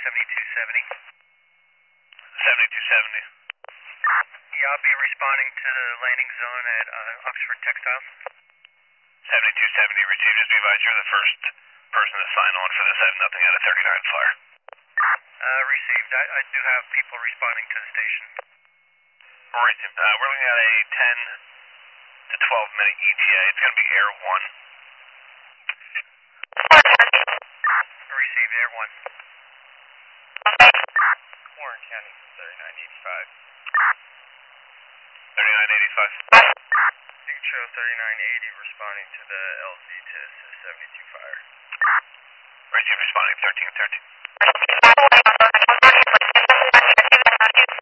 7270. 7270. Yeah, I'll be responding to the landing zone at Oxford Textiles. 7270 received. Just be advised you're the first person to sign on for this. I have nothing out of 39 flyer. Received. I do have people responding to the station. Received. We're looking at a 10 to 12 minute ETA. It's going to be Air 1. Received, Air 1. Warren County, 3985. 3985. Show 3980 responding to the LZ to 72 fire. Received, responding 1313.